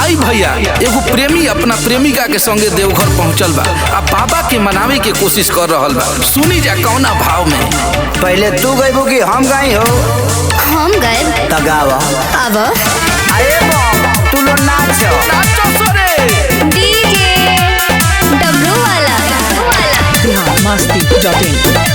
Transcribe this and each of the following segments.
आई भैया, एगो प्रेमी अपना प्रेमिका के संगे देवघर पहुंचल बा। अब बाबा के मनावे के कोशिश कर रहल बा। सुनी जा कौना भाव में। पहले तू गईबू कि हम गई हो? हम गए तगावा अब अरे बम तू लो नाचो सोरे डीजे डब्लू वाला biharmasti.in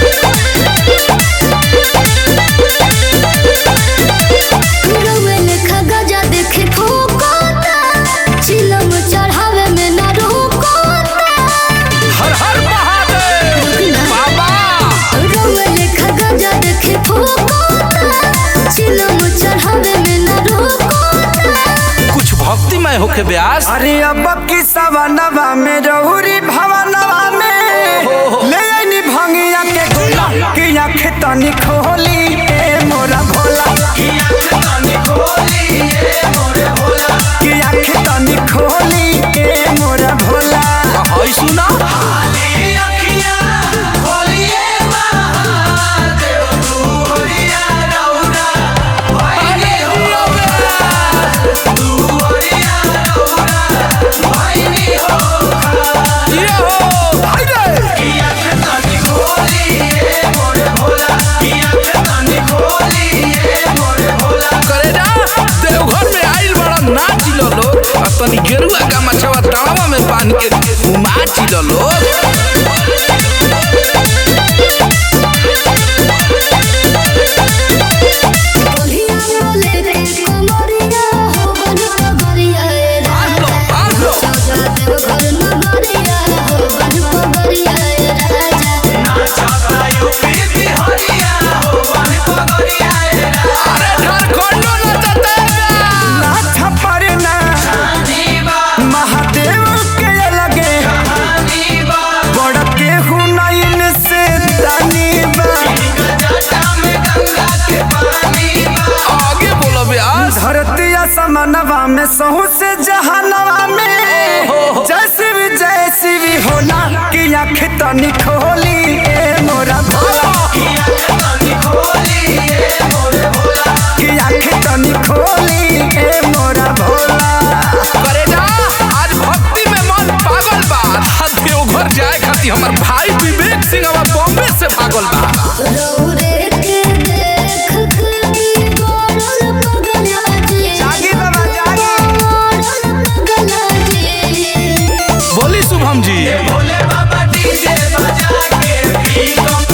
रोवेल खगजा देखे ठोकोता चिलम चढ़ावे में ना रोकोता हर हर महादेव बाबा। रोवेल खगजा देखे ठोकोता चिलम चढ़ावे में ना रोकोता कुछ भक्तिमय होके ब्यास। अरे अब की सवनवा में रहुरी भवनवा में ले आईनी भंगिया के गोला की आँख तनी खोली ए मोरा भोला की आँख तनी खोली ए मोरा भोला की आँख तनी खोली ए मोरा भोला। हई सुना तनी गेरुआ का मछवा तावा में बांध के घुमा चिलो लोग। समनवा में सहू से जहानवा में जैसी भी होला की आँख तनी खोली ए मोरा भोला की आँख तनी खोली ए मोरा भोला की आँख तनी खोली ए मोरा भोला। करे जा आज भक्ति में मन पागल बा। देवघर जाए खातिर हमर भाई विवेक सिंह अब बॉम्बे से भागल बा। बोली शुभम जी। भोले बाबा डीजे बजा के भी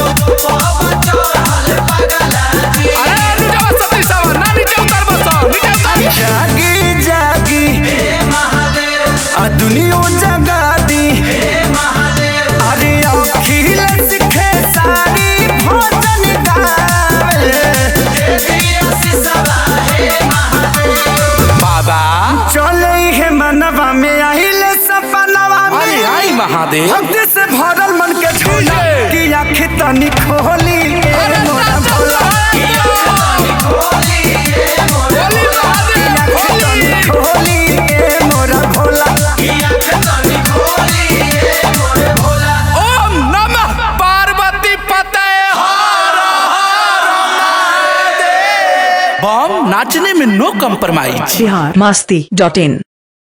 अरे नीचे सती सावा ना नीचे उतर बस नीचे उतर। जागी जागी हे महादेव आ दुनिया जगा दी हे महादेव अरे अखिल सिखे सारी भोजन गावे हे महादेव बाबा चले हे मनवा में आइल सपनवा में आई महादेव भक्ति से भरल मन के झूला की आँख तनी खोली ए मोरा भोला की आँख तनी खोली ए मोरा भोला की आँख तनी खोली ए मोरा भोला की आँख तनी खोली ए मोरा भोला। ओम नमः पार्वती पते हर हर महादेव। बम नाचने में नो कम्प्रोमाइज। biharmasti.in